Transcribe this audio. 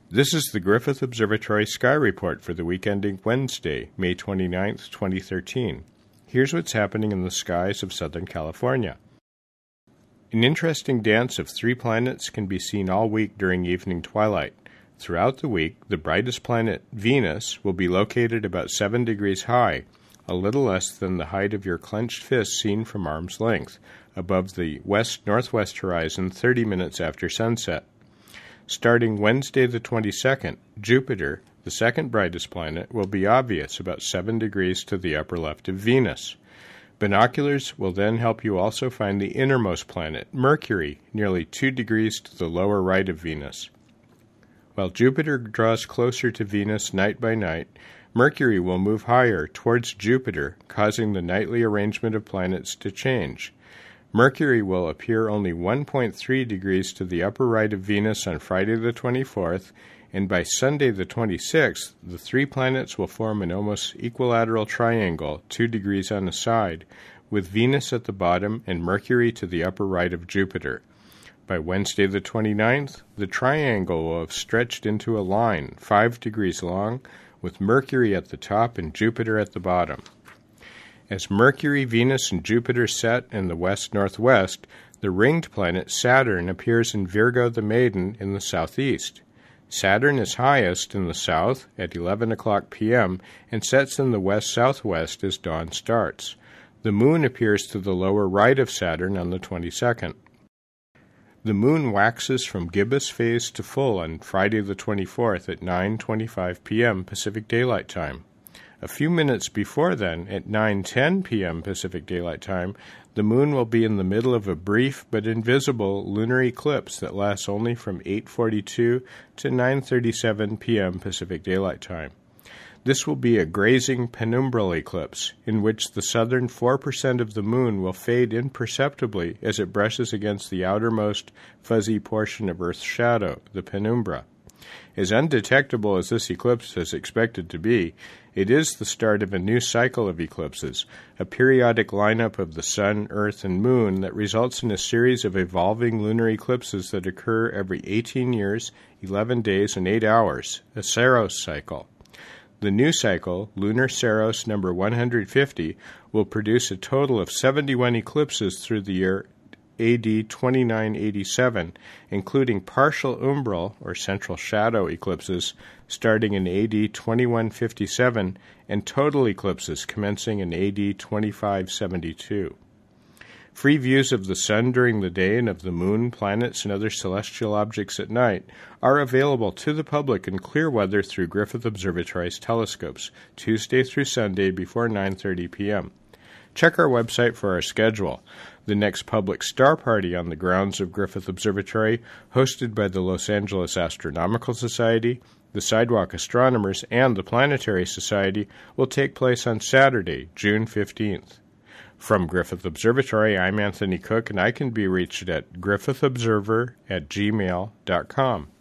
This is the Griffith Observatory Sky Report for the week ending Wednesday, May 29th, 2013. Here's what's happening in the skies of Southern California. An interesting dance of three planets can be seen all week during evening twilight. Throughout the week, the brightest planet, Venus, will be located about 7 degrees high, a little less than the height of your clenched fist seen from arm's length, above the west-northwest horizon 30 minutes after sunset. Starting Wednesday the 22nd, Jupiter, the second brightest planet, will be obvious about 7 degrees to the upper left of Venus. Binoculars will then help you also find the innermost planet, Mercury, nearly 2 degrees to the lower right of Venus. While Jupiter draws closer to Venus night by night, Mercury will move higher towards Jupiter, causing the nightly arrangement of planets to change. Mercury will appear only 1.3 degrees to the upper right of Venus on Friday the 24th, and by Sunday the 26th, the three planets will form an almost equilateral triangle, 2 degrees on a side, with Venus at the bottom and Mercury to the upper right of Jupiter. By Wednesday the 29th, the triangle will have stretched into a line 5 degrees long, with Mercury at the top and Jupiter at the bottom. As Mercury, Venus, and Jupiter set in the west-northwest, the ringed planet Saturn appears in Virgo the Maiden in the southeast. Saturn is highest in the south at 11 o'clock p.m. and sets in the west-southwest as dawn starts. The moon appears to the lower right of Saturn on the 22nd. The moon waxes from gibbous phase to full on Friday the 24th at 9:25 p.m. Pacific Daylight Time. A few minutes before then, at 9:10 p.m. Pacific Daylight Time, the moon will be in the middle of a brief but invisible lunar eclipse that lasts only from 8:42 to 9:37 p.m. Pacific Daylight Time. This will be a grazing penumbral eclipse, in which the southern 4% of the moon will fade imperceptibly as it brushes against the outermost fuzzy portion of Earth's shadow, the penumbra. As undetectable as this eclipse is expected to be, it is the start of a new cycle of eclipses, a periodic lineup of the Sun, Earth, and Moon that results in a series of evolving lunar eclipses that occur every 18 years, 11 days, and 8 hours, a Saros cycle. The new cycle, Lunar Saros number 150, will produce a total of 71 eclipses through the year AD 2987, including partial umbral, or central shadow eclipses, starting in AD 2157, and total eclipses commencing in AD 2572. Free views of the Sun during the day and of the Moon, planets, and other celestial objects at night are available to the public in clear weather through Griffith Observatory's telescopes, Tuesday through Sunday before 9:30 p.m. Check our website for our schedule. The next public star party on the grounds of Griffith Observatory, hosted by the Los Angeles Astronomical Society, the Sidewalk Astronomers, and the Planetary Society, will take place on Saturday, June 15th. From Griffith Observatory, I'm Anthony Cook, and I can be reached at griffithobserver@gmail.com.